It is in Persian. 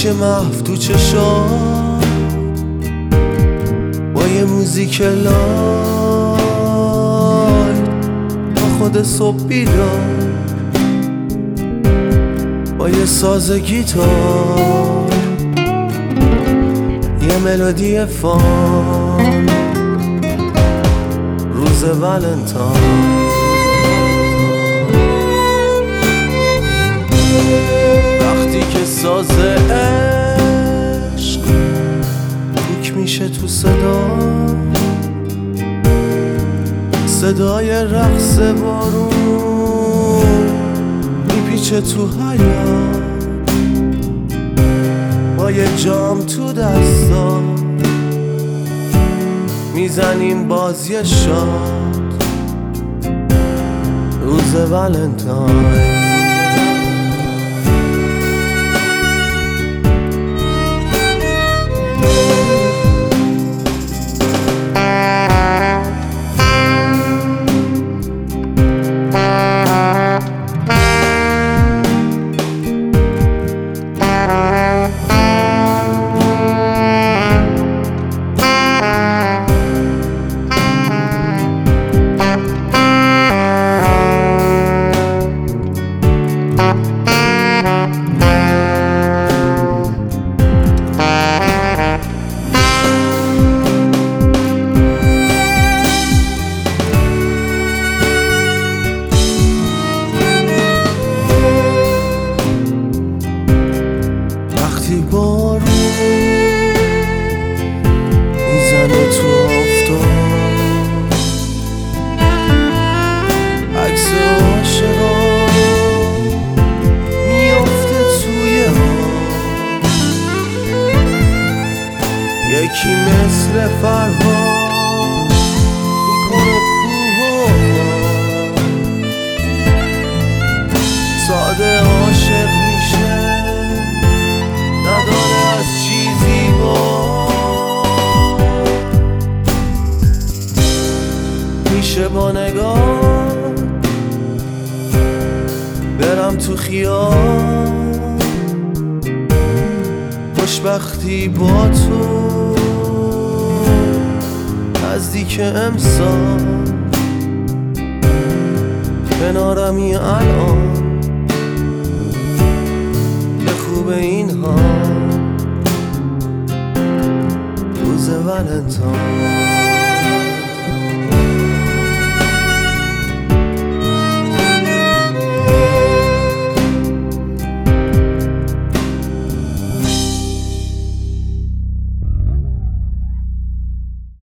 محو تو چشام با یه موزیک لایت با خود صبح بیدار با یه ساز گیتار یه ملودی فان روز ولنتاین وقتی که ساز عشق کوک میشه تو صدای رقص بارون میپیچه تو حیاط با یه جام تو دستا میزنیم بازی شاد روز ولنتاین بارون میزنه تو آفتاب عکس عاشقا میافته توی آب یکی مثل فرهاد میکنه کوه ساده عاشق میشه نداره از چیزی میشه با نگاه برم تو خیال خوشبختی با تو نزدیک امسال کنارمی الان به این ها روز ولنتاین